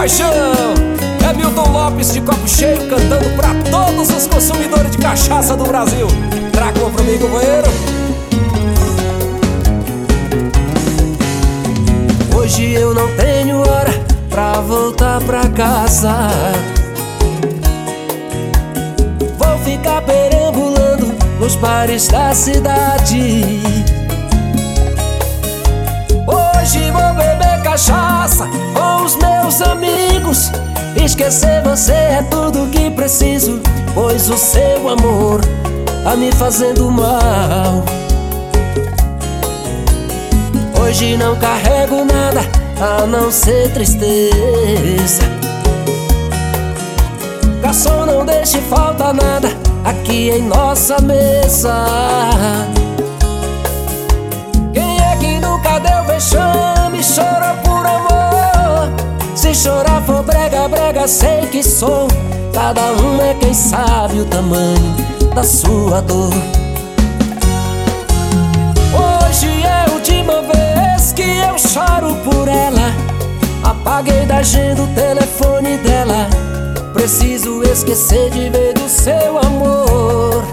paixão. É Milton Lopes de copo cheio cantando pra todos os consumidores de cachaça do Brasil. Traga uma pra mim, companheiro. Hoje eu não tenho hora pra voltar pra casa. Vou ficar perambulando nos bares da cidade. Hoje vou beber cachaça com os meus amigos. Esquecer você é tudo que preciso, pois o seu amor tá me fazendo mal. Hoje não carrego nada a não ser tristeza. Garçom, não deixe faltar nada aqui em nossa mesa. Quem é que nunca deu vexame e chorou por amor? Se chorar for brega, brega, sei que sou. Cada um é quem sabe o tamanho da sua dor. Hoje é a última vez que eu choro por ela. Apaguei da agenda o telefone dela. Preciso esquecer de vez do seu amor.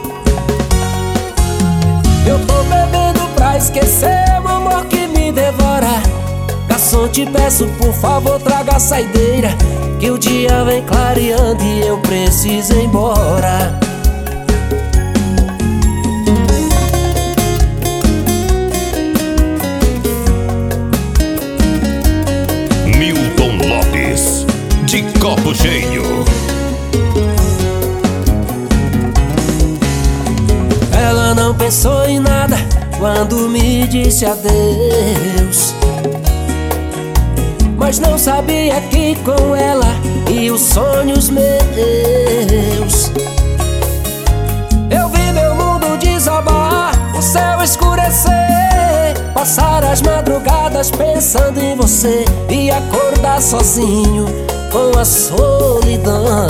Eu tô bebendo pra esquecer o amor que me devora. Garçom, te peço por favor, traga a saideira, que o dia vem clareando e eu preciso ir embora. Milton Lopes de copo cheio. Ela não pensou em nada quando me disse adeus, mas não sabia que com ela e os sonhos meus eu vi meu mundo desabar, o céu escurecer, passar as madrugadas pensando em você e acordar sozinho com a solidão.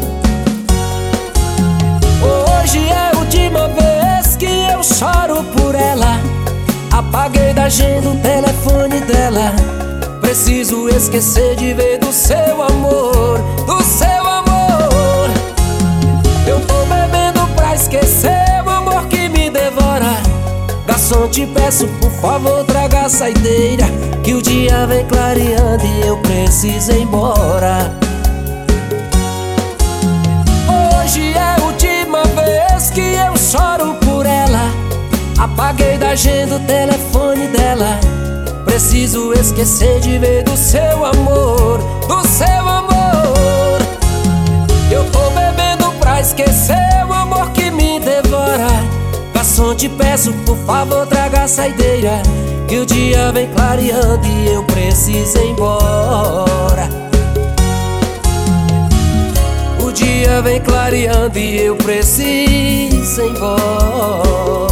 Hoje é a última vez que eu choro por ela. Apaguei da agenda o telefone dela. Preciso esquecer de vez do seu amor, do seu amor. Eu tô bebendo pra esquecer o amor que me devora. Garçom, te peço por favor, traga a saideira, que o dia vem clareando e eu preciso ir embora. Hoje é a última vez que eu choro por ela. Apaguei da agenda o telefone dela. Preciso esquecer de vez do seu amor, do seu amor. Eu tô bebendo pra esquecer o amor que me devora. Garçom, te peço por favor, traga a saideira, que o dia vem clareando e eu preciso ir embora. O dia vem clareando e eu preciso ir embora.